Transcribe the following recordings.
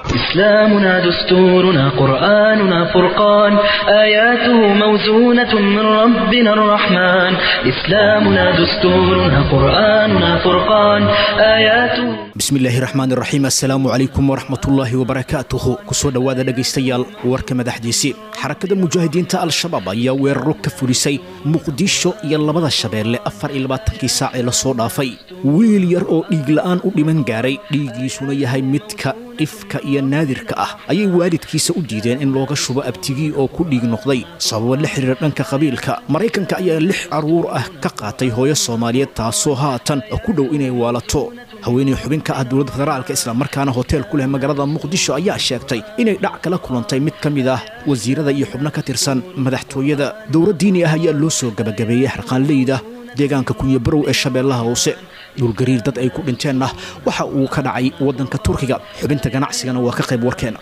إسلامنا دستورنا قرآننا فرقان آياته موزونة من ربنا الرحمن إسلامنا دستورنا قرآننا فرقان آياته بسم الله الرحمن الرحيم السلام عليكم ورحمة الله وبركاته كسو دوادا دغيستيال ورك مدحديسي حركة المجاهدين تا الشباب يا ويرو كفوليسي مقديشو يا لبدا شبيله 24 ساعه لا سو dhaafay wiil yar oo dhiig la'aan u dhiman gaaray dhiigiisuna yahay midka ifka iyo naadirka ah ayay waalidkiisa u diideen in looga shubo abtigii oo ku dhiig noqday sabab la xiriir dhanka qabiilka Mareykanka ayaa 6 caruur ah ka qaatay hooyo Soomaaliyeed taasoo haatan ku dhow inay waalato haweeney xubinka ah dawladda federaalka isla markaana hotel ku leh magaalada Muqdisho ayaa sheegtay inay dhac kala kulantay mid kamid ah wasiirada iyo xubno ka tirsan madaxtooyada dawladda diini ah ayaa loo soo gabagabeeyay xarqaanleyda deegaanka Kunya Barow ee Shabeellaha Hoose dhulgariir dad ay ku dhinteenna waxa uu ka dhacay wadanka Turkiga xubinta ganacsigana waa ka qayb warkeena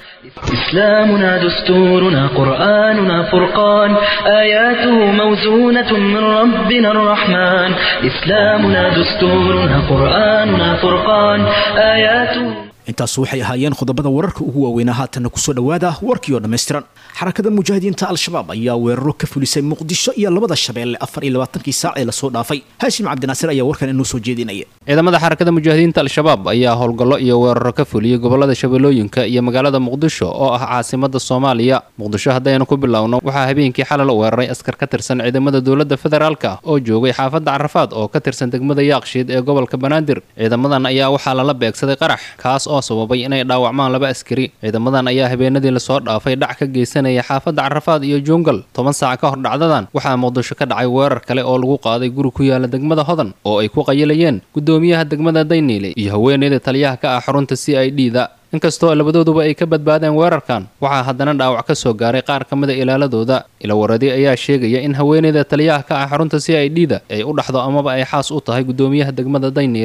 إسلامنا دستورنا قرآننا فرقان آياته موزونة من ربنا الرحمن إسلامنا دستورنا قرآننا فرقان آياته intaas waxay ahaayeen qodobada wararka ugu waaweyn haatan ku soo dhawaada warkii oo dhameystiran xarakada mujaahidiinta al-shabaab ayaa weeraro ka fulisay Muqdisho iyo labada shabeelle 24 saac ee la soo dhaafay Haashim Cabdinaasir ayaa warkan inoo soo jeedinaya ciidamada xarakada mujaahidiinta al-shabaab ayaa howlgallo iyo weeraro ka fuliyay gobolada Shabeellooyinka iyo magaalada Muqdisho oo ah caasimada Soomaaliya Muqdisho hadayna ku bilowno waxa habeenkii xalal weeraray askar ka tirsan ciidamada dawladda federaalka oo joogay xaafadda Carafaad oo ka tirsan degmada Yaaqshiid ee gobolka Banaadir ciidamadan ayaa waxa la beegsaday qarax kaas oo sababay inay dhaawacmaan laba askari ciidamadan ayaa habeenadii la soo dhaafay dhac ka geysanaya xaafadda Carafaad iyo Jungal 10 saac ka hor dhacdadan waxa Muqdisho ka dhacay weerar kale oo lagu qaaday guri ku yaala degmada Hodan oo ay ku qayilayeen gudoomiyaha degmada Daynile iyo haweeneyda taliyaha ka ah xarunta CID-da inkastoo labadooduba ay ka badbaadeen weerarkan waxa haddana dhaawac ka soo gaaray qaar ka mid ah ilaaladooda ila waradi ayaa sheegaya in haweeneyda taliyaha ka ah xarunta CID-da ay u dhaxdo amaba ay xaas u tahay gudoomiyaha degmada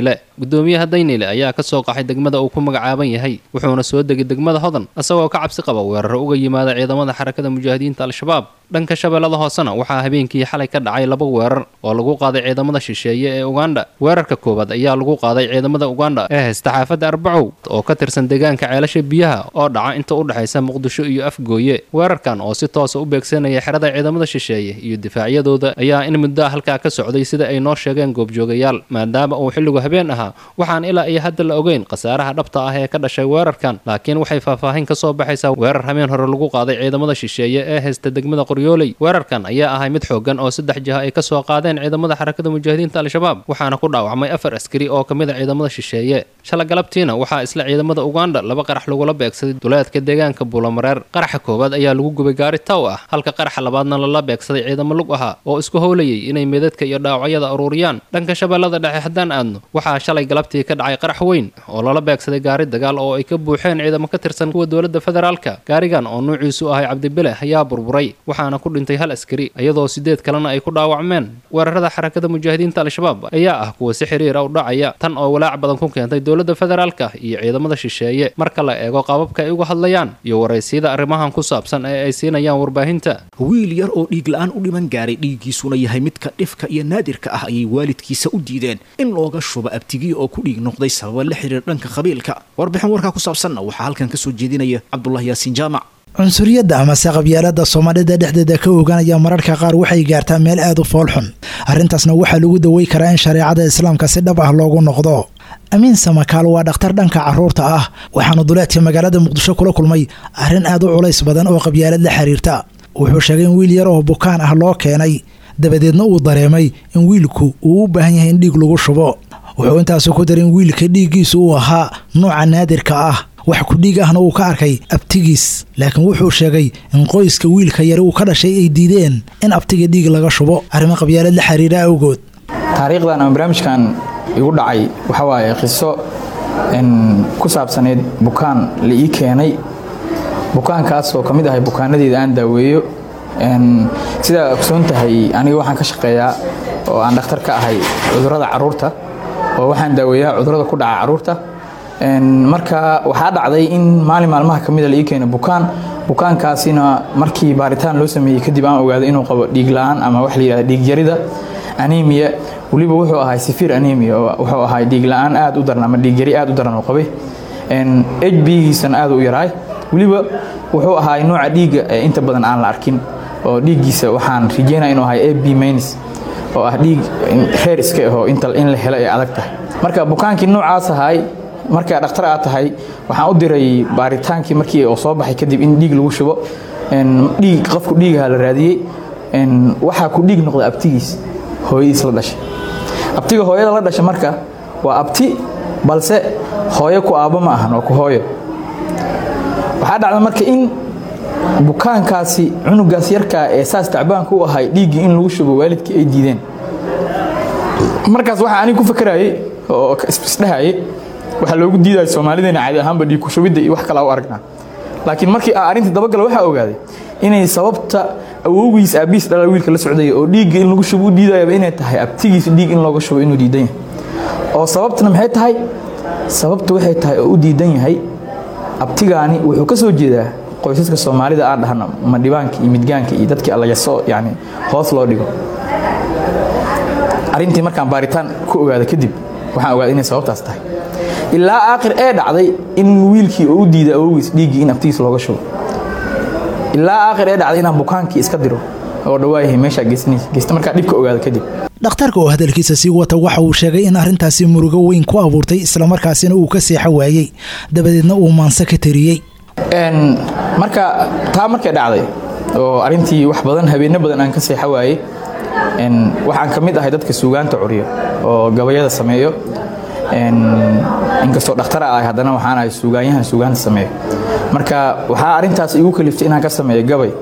Daynile ayaa ka soo qaxay degmada uu ku magacaaban yahay wuxuuna soo degay degmada Hodan asagoo ka cabsi qaba weerar uga yimaada ciidamada xarakada mujaahidiinta al-shabaab dhanka Shabeellada Hoosena waxa habeenkii xalay ka dhacay laba weerar oo lagu qaaday ciidamada shisheeye ee Uganda weerarka koobaad ayaa lagu qaaday ciidamada Uganda ee haysta xaafadda Arbacow oo ka tirsan deegaanka ceelasha biyaha oo dhaca inta u dhaxaysa Muqdisho iyo Afgooye weerarkan oo si toos ah u beegsanaya xirada ciidamada shisheeye iyo difaacyadooda ayaa in muddo halka ka socday sida ay noo sheegeen goobjoogayaal maadaama uu xilligu habeen ahaa waxaan ilaa ay hadda la ogeyn qasaaraha dhabta ah ee ka dhashay weerarkan laakiin waxay faahfaahin ka soo baxaysaa weerar habeen hore lagu qaaday ciidamada shisheeye ee haysta degmada Qoryooley weerarkan ayaa ahay mid xoogan oo 3 jiha ay ka soo qaadeen ciidamada xarakada mujaahidiinta al-shabaab waxaana ku dhaawacmay 4 askari oo kamid ah ciidamada shisheeye shala galabtiina waxa isla ciidamada Uganda laba qarax lagu la beegsaday duleedka deegaanka Buulamareer qaraxa koobaad ayaa lagu gubay gaari taw ah halka qaraxa labaadna la beegsaday ciidamo lug ah oo isku howlayay inay meedadka iyo dhaawacyada ururiyaan dhanka Shabeellada Dhexe hadaan aadno waxa shalay galabtii ka dhacay qarax weyn oo la beegsaday gaari dagaal oo ay ka buuxeen ciidamo ka tirsan kuwa dawladda federaalka gaarigan oo nuuciisu ahay Cabdibile ayaa burburay waxaana ku dhintay hal askari iyadoo 8 kalena ay ku dhaawacmeen weerarada xarakada mujaahidiinta al-shabaab ayaa ah kuwa si xiriir ah u dhacaya tan oo walaac badan ku keentay dawladda federaalka iyo ciidamada shisheeye marka la eego qaababka ay uga hadlayaan iyo wareysiyada arrimahan ku saabsan ee ay siinayaan warbaahinta wiil yar oo dhiig la'aan u dhiman gaaray dhiigiisuna yahay midka dhifka iyo naadirka ah ayay waalidkiisa u diideen in looga shubo abtigii oo ku dhiig noqday sabab la xiriir dhanka qabiilka warbixin warka ku saabsanna waxa halkan ka soo jeedinaya Cabdullah Yaasiin Jaamac cunsuriyadda ama qabyaalada Soomaalida dhexdeeda ka ogaanaya mararka qaar waxay gaartaa meel aad u foolxun arrintaasna waxa lagu daweey karaa in shariicada islaamka si dhab ah loogu noqdo Amiin Samakaal waa dhakhtar dhanka caruurta ah waxaanu duleedka magaalada Muqdisho kula kulmay arrin aad u culays badan oo qabyaalad la xiriirta wuxuu sheegay in wiil yar oo bukaan ah loo keenay dabadeedna uu dareemay in wiilku uu u baahan yahay in dhiig lagu shubo wuxuu intaas ku darin wiilka dhiigiisu uu ahaa nooca naadirka ah wax ku dhiig ahna uu ka arkay abtigiis laakiin wuxuu sheegay in qoyska wiilka yar uu ka dhashay ay diideen in abtiga dhiig laga shubo arrimo qabyaalad la xiriira awgood taariikhdan ama barnaamijkan igu dhacay waxa waaye qiso ku saabsaneed bukaan la ii keenay bukaankaas oo kamid ah bukaanadeeda aan daaweeyo sida ogsoon tahay aniga waxaan ka shaqeeyaa oo aan dhakhtar ka ahay cudurrada caruurta oo waxaan daaweeyaa cudurrada ku dhaca caruurta marka waxaa dhacday in maalin maalmaha kamid ah la ii keenay bukaankaasina markii baaritaan loo sameeyay kadib aan ogaaday inuu qabo dhiig la'aan ama wax la yiraahdo dhiig yarida anemia waliba wuxuu ahaa severe anemia wuxuu ahaa dhiig la'aan aad u daran ama dhiig yari aad u daran oo qabay HB-giisana aad u yaraay waliba wuxuu ahaa nooca dhiiga inta badan aan la arkin oo dhiigiisa waxaan rajeynayaa inuu ahay AB minus oo ah dhiig heer iska ah oo inta in la helo ay adag tahay marka bukaankii noocaas ahay marka dhakhtar aad tahay waxaan u diray baaritaankii markii oo soo baxay kadib in dhiig lagu shubo dhiig qofku dhiigaha la raadiyay waxa ku dhiig noqday abtigiis hooyadiis la dhashay abtiga hooyada la dhashay marka waa abti balse hooyo ku aabo ma ahan oo ku hooyo waxa dhacday marka in bukaankaasi cunugaas yarka ee saas tacbaanka u ahay dhiigii in lagu shubo waalidkii ay diideen markaas waxa ani ku fakarayay oo isdhahay waxa loogu diiday Soomaalideena caadi ahaanba dhiig ku shubida iyo wax kale oo aragnaa laakiin markii arinta dabagal waxa ogaaday inay sababta awowgiis aabis dhalay wiilka la socday oo dhiigga in lagu shubo diidayba inay tahay abtigiis dhiig in looga shubo inuu diidan oo sababtuna maxay tahay sababtu waxay tahay oo u diidan yahay abtigaani wuxuu ka soo jeedaa qoysaska Soomaalida aan dhahna ma dhibaanka iyo midgaanka iyo dadkii alla yasoo yaani hoos loo dhigo arintii markaan baaritaan ku ogaaday kadib waxaan ogaaday inay sababtaas tahay ilaa aakhir ee dhacday in wiilkii uu diiday awowgiis dhiigii in abtigiis looga shubo ilaa aakhir ee dhacday inaan bukaankii iska diro oo dhawaayahay meesha geysnay markaa dhibka ogaaday kadib dhakhtarka oo hadalkiisa sii wata waxa uu sheegay in arrintaasi murugo weyn ku abuurtay isla markaasina uu ka seexo waayay dabadeedna uu maansa ka tiriyay marka taa markay dhacday oo arintii wax badan habeenno badan aan ka seexo waayay waxaan ka mid ahay dadka suugaanta curiyo oo gabayada sameeyo inkastoo dhakhtar ah haddana waxaan ahay suugaanyahan suugaanta sameeyo marka waxaa arintaas igu kaliftay inaan ka sameeyo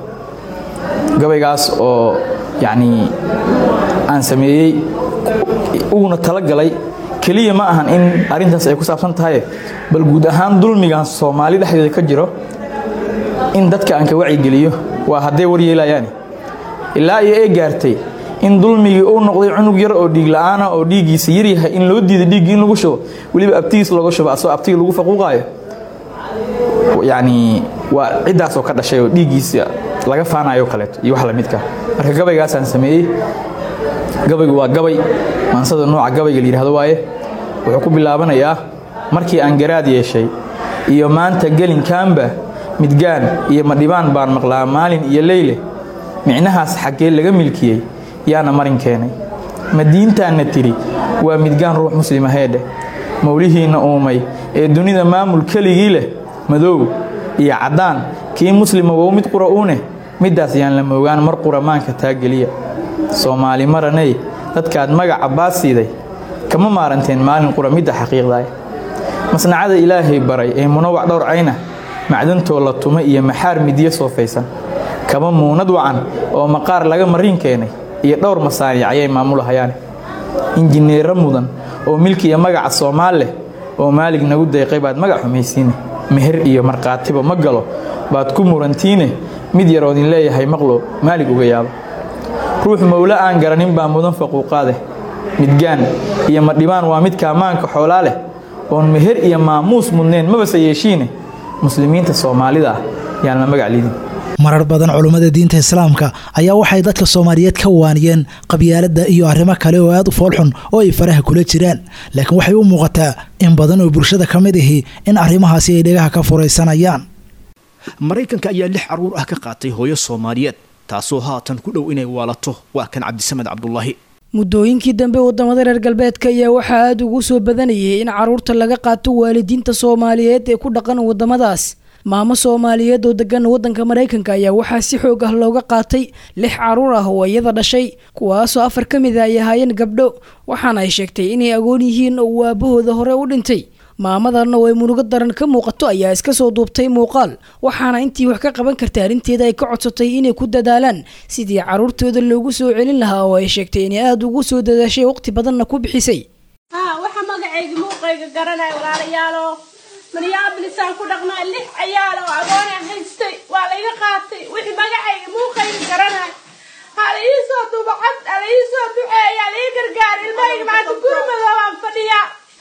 gabaygaas oo yacni aan sameeyey uguna talagalay kaliya ma ahan in arintaas ay ku saabsan tahay bal guud ahaan dulmigan Soomaali dhexdeeda ka jiro in dadka aan ka wacyi geliyo waa haday war yeelayaan ilaa ay gaartay in dulmigi uu noqday cunug yar oo dhiig la'aan ah oo dhiigiisa yar yahay in loo diiday dhiig in lagu shubo waliba abtigiis lagu shubo asoo abtiga lagu faquuqayo yani waa cidaas oo ka dhashay oo dhiigiisa laga faanayo kale iyo wax la midka marka gabaygaas aan sameeyay gabaygu waa gabay maansada nooca gabayga la yiraahdo waaye wuxuu ku bilaabanayaa markii aan garaad yeeshay iyo maanta gelin kaamba midgaan iyo madhibaan baan maqlaa maalin iyo leyle micnahaas xagee laga milkiyay yaana marin keenay madiintaana tiri waa midgaan ruux muslima heedhe mawlihiina uumay ee dunida maamul keligii leh madow iyo cadaan kii muslima waa mid qura'uune midaas yaan la moogaan mar quramaanka taageliya Soomaali maranay dadkaad magaca baasiiday kama maaranteen maalin quramida xaqiiqdaay masnacada ilaahay baray ee munawac dhowr ayna macdantoo la tumay iyo maxaar midiyo soofaysan kama muunad wacan oo maqaar laga marin keenay iyo dhowr masaaniic ayay maamulahayaan injineer mudan oo milki iyo magaca Soomaali oo maalig nagu deeqay baad magac xumaysiin meher iyo marqaatiba ma galo baad ku murantiine mid yar oo idin leeyahay maqlo maalig uga yaabo ruux mawla aan garanin baa mudan faquuqaade midgaan iyo madhibaan waa mid kaamaanka xoolaa leh oon meher iyo maamuus mudneen mabase yeeshiine muslimiinta Soomaalida yaan la magac lidin marar badan culimada diinta islaamka ayaa waxay dadka Soomaaliyeed ka waaniyeen qabyaalada iyo arrimo kale oo aad u foolxun oo ay faraha kula jiraan laakiin waxay u muuqataa in badan oo bulshada ka mid ahi in arrimahaasi ay dhagaha ka furaysanayaan Mareykanka ayaa 6 caruur ah ka qaatay hooyo Soomaaliyeed taasoo haatan ku dhow inay waalato waa kan Cabdisamed Cabdullaahi muddooyinkii dambe wadamada reer galbeedka ayaa waxaa aad ugu soo badanayay in caruurta laga qaato waalidiinta Soomaaliyeed ee ku dhaqan wadamadaas maamo Soomaaliyeed oo degan wadanka Mareykanka ayaa waxaa si xoog ah looga qaatay 6 caruur ah oo iyada dhashay kuwaasoo 4 kamid ah ay ahaayeen gabdho waxaana ay sheegtay inay agoon yihiin oo aabahooda hore u dhintay maamadan oo ay murugo daran ka muuqato ayaa iska soo duubtay muuqaal waxaana intii wax ka qaban kartay arinteeda ay ka codsatay inay ku dadaalaan sidii caruurtooda loogu soo celin lahaa oo ay sheegtay inay aad ugu soo dadaashay waqti badanna ku bixisay waxa magacayga muuqayga garanay walaalayaalo Minneapolis-aan ku dhaqnaa 6 ciyaal oo agoon ah haystay waa la iga qaatay wixii magacayga muuqayga garanay hal ii soo duubacad hal ii soo duceeya la ii gargaar ilmahayga maanta gurmada waan fadhiyaa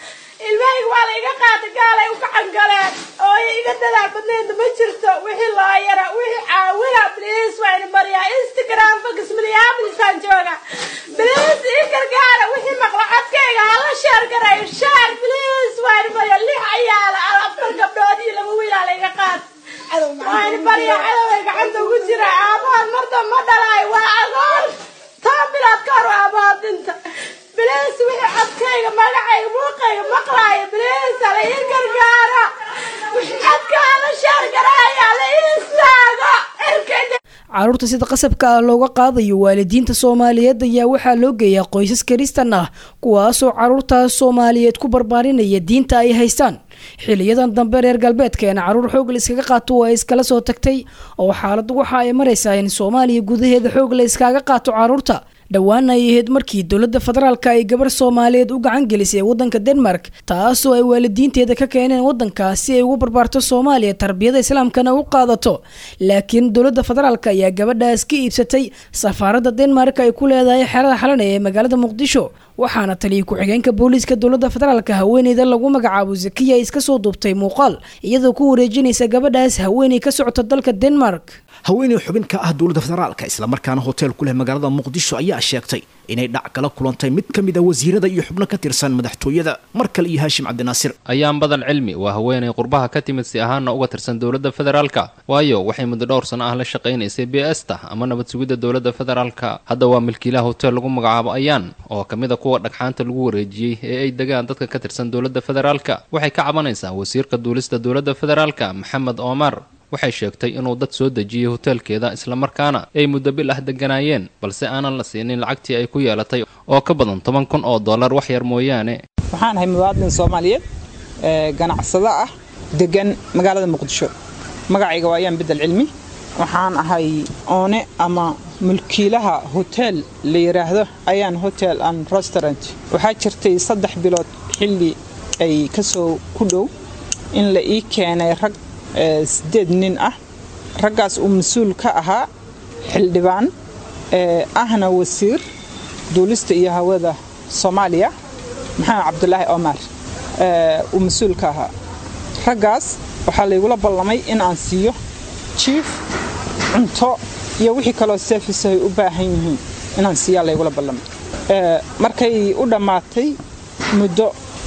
ilmahayga waa la iga qaatay gaalay u gacan galeen oo iga dadaal badneeda ma jirto wixii loo yara wixii caawina please waa in mariyaa Instagram focus Minneapolis-aan jooga please ii gargaara wixii maqla codkayga hala share garayo share please waa in mariyaa lix ciyaal afar gabdhood iyo laba wiil la iga qaatay waa in mariyaa cadowga gacanta ugu jira aabahan marta ma dhalay waa agoon taabilaad ka hor aabaadinta بليس وحي عدكيغا مقعيغا موقيغا مقلايا بليس على إيقرقارا وحي عدكالا شارقرايا على إيساقا caruurta sida qasabka ah looga qaadayo waalidiinta Soomaaliyeed ayaa waxaa loo geeyaa qoysas Kristaan ah kuwaasoo caruurtaas Soomaaliyeed ku barbaarinaya diinta ay haystaan xiliyadan dambe reer galbeedkeena caruur xoog la iskaga qaato oo ay iskala soo tagtay oo xaaladdu waxa ay maraysaa in Soomaaliya gudaheeda xoog la iskaga qaato caruurta dhawaan ay ahayd markii dowladda federaalka ay gabar Soomaaliyeed u gacan gelisay wadanka Denmark taasoo ay waalidiinteeda ka keeneen wadankaas si ay ugu barbaarto Soomaaliya tarbiyada islaamkana u qaadato laakiin dowladda federaalka ayaa gabadhaas ka iibsatay safaaradda Denmark ay ku leedahay xerada xalan ee magaalada Muqdisho waxaana taliye ku-xigeenka booliiska dowladda federaalka haweeneyda lagu magacaabo Zakiya iska soo duubtay muuqaal iyadoo ku wareejinaysa gabadhaas haweeney ka socota dalka Denmark haweeney xubin ka ah dowladda federaalka isla markaana hotel ku leh magaalada Muqdisho ayaa sheegtay inay dhac kala kulantay mid kamid ah wasiirada iyo xubno ka tirsan madaxtooyada markale iyo Haashim Cabdinaasir ayaan badan cilmi waa haweeney qurbaha ka timid si ahaana uga tirsan dowladda federaalka waayo waxay muddo dhowr sano ah la shaqeynaysay BS-ta ama nabad sugidda dowladda federaalka hadda waa milkiilaha hotel lagu magacaabo ayaan oo kamid ah kuwa dhagxaanta lagu wareejiyay ee ay degaan dadka ka tirsan dowladda federaalka waxay ka cabanaysaa wasiirka duulista dowladda federaalka Maxamed Omar waxay sheegtay inuu dad soo dajiyay hotelkeeda isla markaana ay muddo bil ah deganaayeen balse aanan la siinin lacagtii ay ku yeelatay oo ka badan $10,000 wax yar mooyaane waxaan ahay muwaadin Soomaaliyeed ganacsada ah degan magaalada Muqdisho magacayga waa ayaan bedel cilmi waxaan ahay oone ama mulkiilaha hotel la yiraahdo ayaan hotel and restaurant waxaa jirtay 3 bilood xilli ay ka soo ku dhow in la ii keenay rag 8 nin ah raggaas uu mas'uul ka ahaa xildhibaan ahna wasiir duulista iyo hawada Soomaaliya Maxamed Cabdullaahi Omar uu mas'uul ka ahaa raggaas waxaa la igula ballamay in aan siiyo chief cunto iyo wixii kale oo service ay u baahan yihiin in aan siiyo la igula ballamay markay u dhamaatay muddo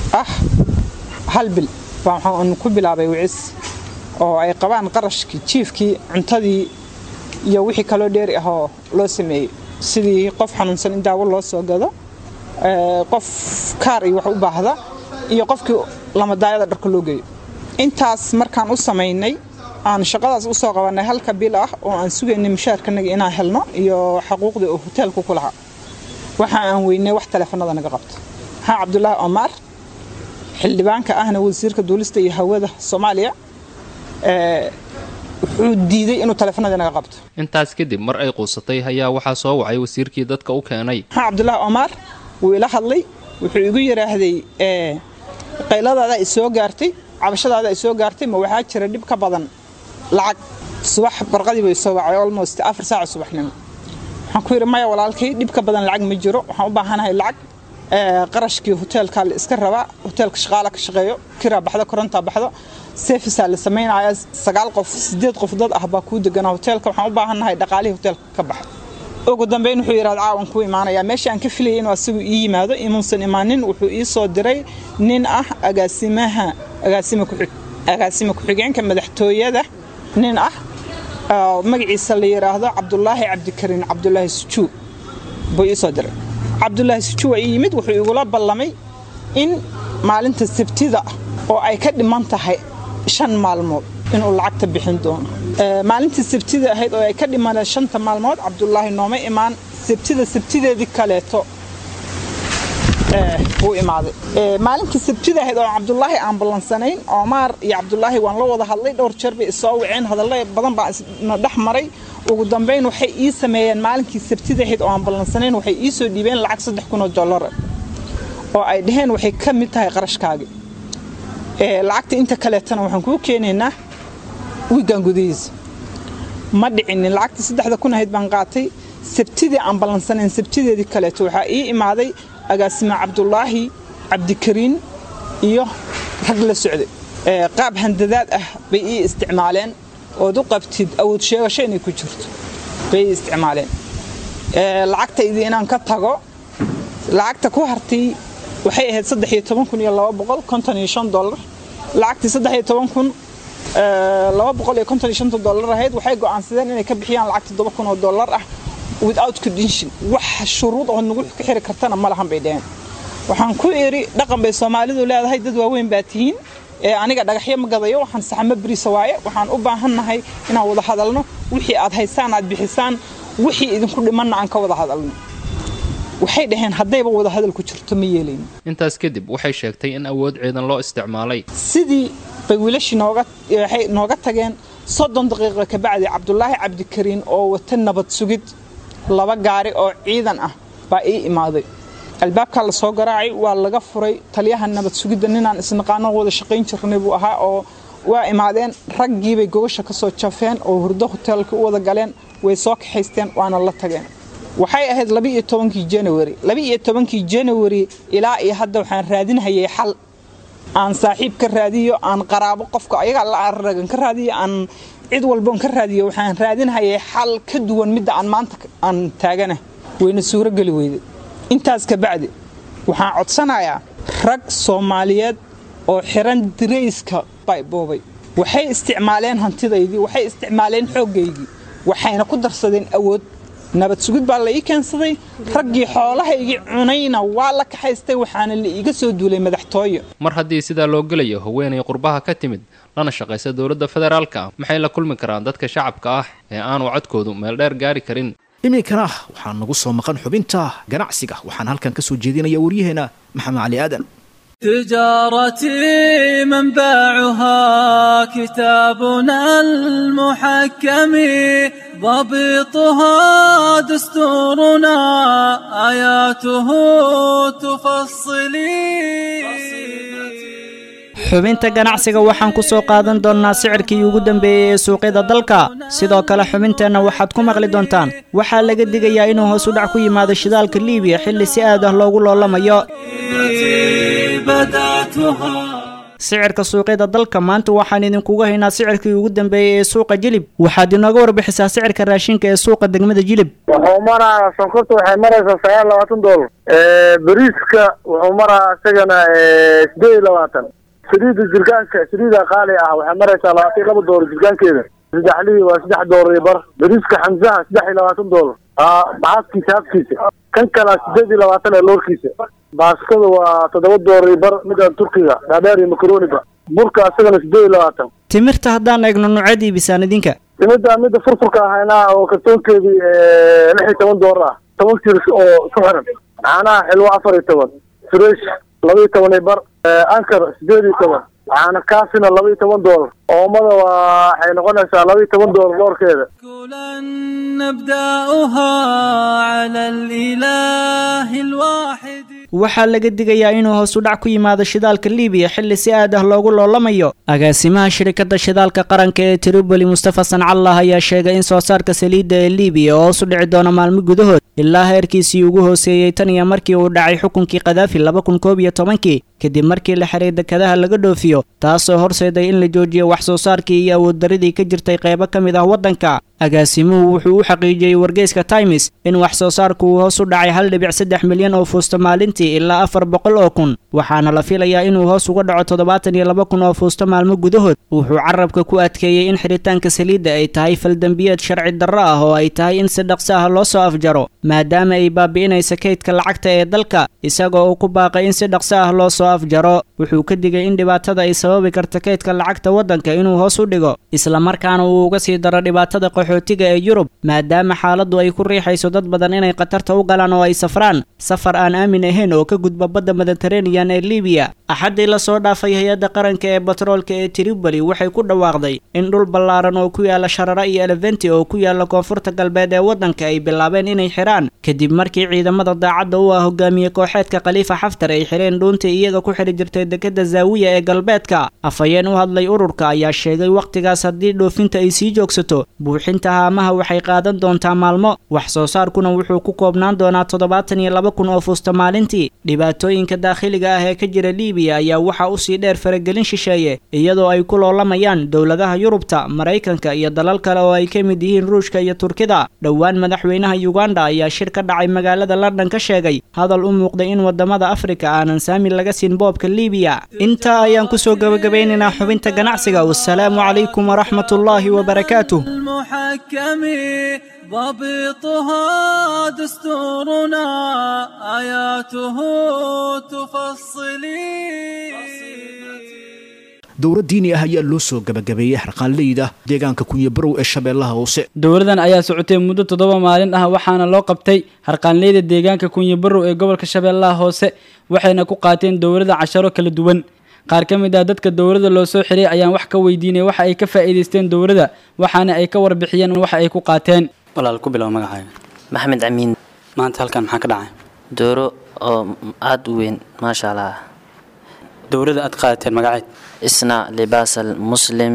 hal bil waxaan ku bilaabay wicis oo ay qabaan qarashkii chiefkii cuntadii iyo wixii kale dheeri ah oo loo sameeyay sidii qof xanuunsan in daawo loo soo gado qof kaar iyo wax u baahda iyo qofkii lama daayada dharka loo geeyo intaas markaan u sameynay aan shaqadaas u soo qabanay halka bil ah oo aan sugaynay mushaarkanaga inaan helno iyo xuquuqda oo hotelku ku lahaa waxa aan weynay wax telefoonada naga qabto Cabdullaahi Omar xildhibaanka ahna wasiirka duulista iyo hawada Soomaaliya wuxuu diiday inuu telefoonada naga qabto intaas kadib mar ay quusatay ayaa waxa soo wacay wasiirkii dadka u keenay Cabdullaahi Omar wuu ila hadlay wuxuu igu yiraahday qayladaada ay soo gaartay cabashadaada ay soo gaartay ma waxa jira dib ka badan lacag subax barqadii bay soo wacay almost 4 saac subaxnimo waxaan ku yiri maya walaalkay dib ka badan lacag ma jiro waxaan u baahanahay lacag qarashkii hotelka la iska raba hotelka shaqaale ka shaqeeyo kira baxda koronta baxdo service la sameeyay 9 qof 8 qof dad ah baa ku degan hotelka waxaan u baahanahay dhaqaalihi hotelka ka baxay ugu dambeyn wuxuu yiraahdaa caawan ku imaanaya meesha aan ka filayay inuu asagu ii yimaado inuusan imaanin wuxuu ii soo diray nin ah agaasima ku-xigeenka madaxtooyada nin ah magaciisa la yiraahdo Cabdullaahi Cabdikariin Cabdullaahi Sujuu buu ii soo diray Cabdullaahi Sujuu ay yimid wuxuu igula ballamay in maalinta Sabtida oo ay ka dhiman tahay 5 maalmood inuu lacagta bixin doono maalinta Sabtida ahayd oo ay ka dhiman 5 maalmood Cabdullaahi nooma imaan Sabtideedii kaleeto buu imaaday maalintii Sabtida ahayd oo Cabdullaahi aan ballansanayn Omar iyo Cabdullaahi waan la wada hadlay dhowr jeer bay soo waceen hadalay badan baa dhex maray ugu dambeyn waxay ii sameeyeen maalintii Sabtida ahayd oo aan ballansanayn waxay ii soo dhiibeen lacag $3,000 oo ay dhaheen waxay ka mid tahay qarashkaaga lacagta inta kale tan waxaan ku keenaynaa wiigan gudihiisa ma dhicin lacagta 3,000 ahayd baan qaatay Sabtidii aan ballansanayn Sabtideedii kale waxa ii imaaday agaasima Cabdullaahi Cabdikariin iyo rag la socday qaab handadaad ah bay ii isticmaaleen oo du qabtid awood sheegasho inay ku jirto bay isticmaaleen lacagtaydii inaan ka tago lacagta ku hartay waxay ahayd $13,255 lacagtii $13,255 ahayd waxay go'aansadeen inay ka bixiyaan lacag $7,000 ah without condition wax shuruud oo nagu xiri kartana ma lahan bay dhaheen waxaan ku iri dhaqan bay Soomaalidu leedahay dad waaweyn baa tihiin aniga dhagaxyo ma gadayo waxaan saxamo bariis waaye waxaan u baahanahay inaan wada hadalno wixii aad haysaan aad bixisaan wixii idinku dhimanna aan ka wada hadalno waxay dhaheen haddayba wada hadal ku jirto ma yeelayn intaas kadib waxay sheegtay in awood ciidan loo isticmaalay sidii bay wiilashii nooga tageen 30 daqiiqo ka bacdi Cabdullaahi Cabdikariin oo wata nabad sugid laba gaari oo ciidan ah baa ii imaaday albaabka la soo garaacay waa laga furay taliyaha nabad sugidda ninaan isnaqaano wada shaqayn jirnay buu ahaa oo waa imaadeen raggii bay gogosha ka soo jafeen oo hurdo hoteelka u wada galeen way soo kaxaysteen waana la tageen waxay ahayd 12 January ilaa iyo hadda waxaan raadinayay xal aan saaxiib ka raadiyo aan qaraabo qofka ayaga la aragan ka raadiyo aan cid walba ka raadiyo waxaan raadinayay xal ka duwan mid aan maanta aan taagana wayna suura gali weyday intaas ka bacdi waxaan codsanayaa rag Soomaaliyeed oo xiran direyska bayboobay waxay isticmaaleen hantidaydii waxay isticmaaleen xoogaygii waxayna ku darsadeen awood nabad sugid baa la ii keensaday raggii xoolahaygii cunayna waa la kaxaystay waxaana la iiga soo duulay madaxtooyo mar haddii sidaa loo gelayo haweenay qurbaha ka timid lana shaqaysa dowladda federaalka maxay la kulmi karaan dadka shacabka ah ee aan codkoodu meel dheer gaari karin iminkana waxaa nagu soo maqan xubinta ganacsiga waxaan halkan ka soo jeedinaya waryaheena maxamed cali aadan تجارتي منبعها كتابنا المحكم ضبطها دستورنا آياته تفصلي xubinta ganacsiga waxaan ku soo qaadan doonnaa sicirkii ugu dambeeyay ee suuqyada dalka sidoo kale xubinteenna waxaad ku maqli doontaan waxaa laga digayaa inuu hoos u dhac ku yimaado shidaalka Liibiya xilli si aad ah loogu loolamayo sicirka suuqyada dalka maanta waxaan idinkugu haynaa sicirkii ugu dambeeyay ee suuqa Jilib waxaad inooga warbixisaa sicirka raashinka ee suuqa degmada Jilib wuxuu maraa sonkorta waxay maraysaa $29 bariiska wuxuu maraa isagana $28 saliida jirgaanka saliida qaali ah waxay maraysaa $22 jirgaankeeda saddexlii waa $3 bar bariiska xamsaha $23 maxaadkiisa kan kala $28 loorkiisa baastada waa $7 bar midda turkiga dhaadheer iyo makaroniga burka asagana $28 timirta haddaan eegno nuucad iibisaan idinka midda furfurka ahayna oo kartoonkeedii $16 ah 10 kiilo oo ku xiran caanaha xilwa 14 fresh $12 bar ankar $18 caana kaasina $12 oomada waxay noqonaysaa $12 loorkeeda كلن نبدأها على الإله الواحد waxaa laga digayaa inuu hoos u dhac ku yimaado shidaalka Liibiya xilli si aad ah loogu loolamayo agaasimaha shirkadda shidaalka qaranka ee Tripoli Mustafa Sancallah ayaa sheegay in soo saarka saliidda ee Liibiya hoos u dhici doono maalmo gudahood ilaa heerkiisii ugu hooseeyay tan iyo markii uu dhacay xukunkii Qadaafi 2011 kadib markii la xiray dekadaha laga dhoofiyo taasoo horseeday in la joojiyo wax soo saarkii iyo awood daridii ka jirtay qaybo ka mid ah waddanka agaasimuhu wuxuu u xaqiijiyay wargeyska Times in wax soo saarku uu hoos u dhacay 1.3 milyan oo fuusto maalintii ilaa 400 oo kun waxaana la filayaa inuu hoos uga dhaco 72,000 oo fuusto maalmo gudahood wuxuu carabka ku adkeeyay in xiritaanka saliidda ay tahay faldambiyeed sharci darro ah oo ay tahay in si dhaqso ah loo soo afjaro maadaama ay baabi'inayso kaydka lacagta ee dalka isagoo uu ku baaqay in si dhaqso ah loo soo afjaro wuxuu ka digay in dhibaatada ay sababi karto kaydka lacagta waddanka inuu hoos u dhigo isla markaana uu uga sii daro dhibaatada qaxootiga ee Yurub maadaama xaaladdu ay ku riixayso dad badan inay qatarta u galaan oo ay safraan safar aan aamin ahayn oo ka gudba badda Mediterranean ee Liibiya axadii la soo dhaafay hay'adda qaranka ee batroolka ee Tripoli waxay ku dhawaaqday in dhul ballaaran oo ku yaala Sharara iyo Levante oo ku yaala koonfurta galbeed ee waddanka ay bilaabeen inay xiraan kadib markii ciidamada daacadda u ah hogaamiye kooxeedka Khalifa Haftar ay xireen dhuunta iyaga maraakiibta ku xidhi jirtay dekadda zaawiya ee galbeedka afhayeen u hadlay ururka ayaa sheegay wakhtigaas haddii dhoofinta ay sii joogsato buuxinta haamaha waxay qaadan doontaa maalmo wax soo saarkuna wuxuu ku koobnaan doonaa 72,000 oo fuusta maalintii dhibaatooyinka daakhiliga ah ee ka jira liibiya ayaa waxaa usii dheer faragelin shisheeye iyadoo ay ku loolamayaan dowladaha yurubta maraykanka iyo dalal kale oo ay ka mid yihiin ruushka iyo turkida dhowaan madaxweynaha uganda ayaa shir ka dhacay magaalada london ka sheegay hadal u muuqday in wadamada afrika aanan saami laga siin boobka liibiya intaa ayaan kusoo gabagabeynaynaa xubinta ganacsiga wassalaamu calaykum waraxmatullaahi wabarakaatuh ضبطها دستورنا آياته تفصلي dowlad diini ah ayaa loo soo gabagabeeyay harqaanleyda deegaanka kunyabarow ee shabeellaha hoose dowladan ayaa socotay muddo 7 maalin ah waxaana loo qabtay harqaanleyda deegaanka kunyabarow ee gobolka shabeellaha hoose waxayna ku qaateen dowladda casharo kala duwan qaar ka mid ah dadka dowladda loo soo xiray ayaan wax ka weydiinay waxa ay ka faa'iideysteen dowladda waxaana ay ka warbixiyeen waxa ay ku qaateen walaal ku bilow magacaaga maxamed amiin maanta halkan maxaa ka dhacay dooro oo aad u weyn maasha Allah dowladda aad qaateen magaceed isna libaasal muslim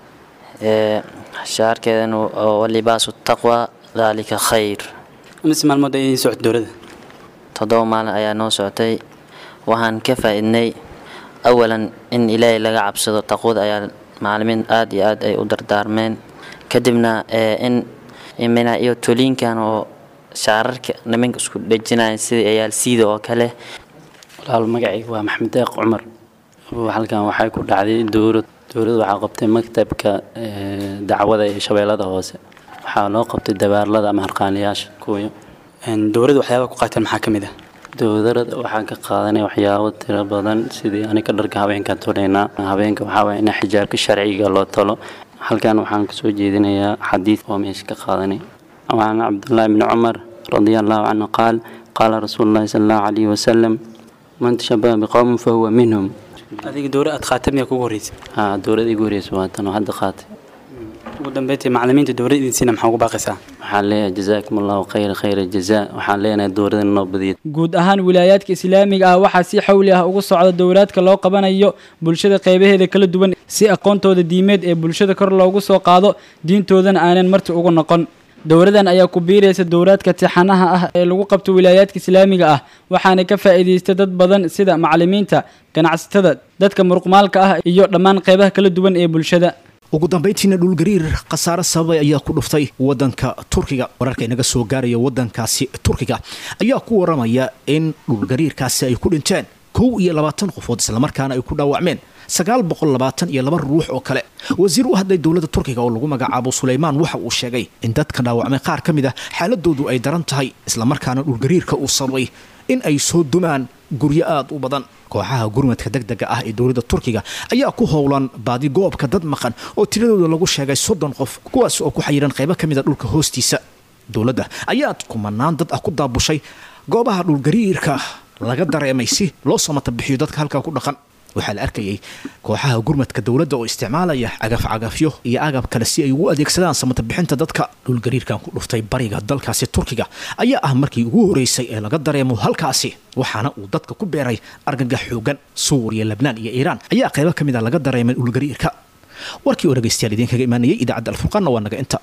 shaarkeedan oo libaasu taqwa dalika khayr mis maalmood ay socod dowladda 7 maalin ayaa noo socotay waxaan ka faa'iidnay awalan in ilaahay laga cabsado taqwada ayaa maalmin aad iyo aad ay u dardaarmeen kadibna in imina iyo tolinkan oo shaararka nimanka isku dhajinay sida ayaal siida oo kale walaal magacaygu waa maxamed deeq cumar halkan waxay ku dhacday dowladda waxaa qabtay maktabka dacwada ee shabeellada hoose waxaa loo qabtay dabaarlada ama harqaanlayaasha kuwa dowladda waxyaaba ku qaateen maxaa ka mid ah dowladda waxaan ka qaadanay waxyaabo tiro badan sidii aniga dharka habeenka toleynaa habeenka waxaa waay in xijaabka sharciga loo talo halkan waxaan ka soo jeedinayaa xadiis oo meesha ka qaadanay وعن عبد الله بن عمر رضي الله عنه قال قال رسول الله صلى الله عليه وسلم من تشبه بقوم فهو منهم هذه دورة أتخاتم يا كوريس دورة كوريس واتنا حد خاتم ودم بيتي معلمين دورة إنسان محوق باقسا وحاليا جزاكم الله خير الجزاء وحاليا دورة النبضية guud ahaan wilaayadka islaamiga ah waxa si xawli ah ugu socda dowladka loo qabanayo bulshada qaybaheeda kala duwan si aqoontooda diimeed ee bulshada kor loogu soo qaado diintoodana aanan marti ugu noqon dowladan ayaa ku biiraysa dowladka tixanaha ah ee lagu qabto wilaayadka islaamiga ah waxaana ka faa'iideystay dad badan sida macallimiinta ganacsatada dadka muruqmaalka ah iyo dhammaan qaybaha kala duwan ee bulshada ugu dambeyntiina dhulgariir khasaare sababay ayaa ku dhuftay wadanka Turkiga wararka inaga soo gaaraya wadankaasi Turkiga ayaa ku waramaya in dhulgariirkaasi ay ku dhinteen 22 qofood isla markaana ay ku dhaawacmeen 922 ruux oo kale wasiir u hadlay dowladda Turkiga oo lagu magacaabo Suleymaan waxa uu sheegay in dadka dhaawacmay qaar kamid ah xaaladoodu ay daran tahay isla markaana dhulgariirka uu sababay in ay soo dumaan guryo aad u badan kooxaha gurmadka degdega ah ee dowladda Turkiga ayaa ku howlan baadi goobka dad maqan oo tiradooda lagu sheegay 30 qof kuwaas oo ku xayiran qaybo kamid ah dhulka hoostiisa dowladda ayaa kumanaan dad ah ku daabushay goobaha dhulgariirka laga dareemay si loo samata bixiyo dadka halka ku dhaqan waxaa la arkayay kooxaha gurmadka dowladda oo isticmaalaya cagafyo iyo agab kale si ay ugu adeegsadaan samata bixinta dadka dhulgariirkan ku dhuftay bariga dalkaasi Turkiga ayaa ah markii ugu horeysay ee laga dareemo halkaasi waxaana uu dadka ku beeray argagax xoogan Suuriya Lebanon iyo Iiraan ayaa qaybo kamid ah laga dareemay dhulgariirka warkii oo dhageystayaal idin kaga imaanayay idaacadda Al-Furqaan waa naga inta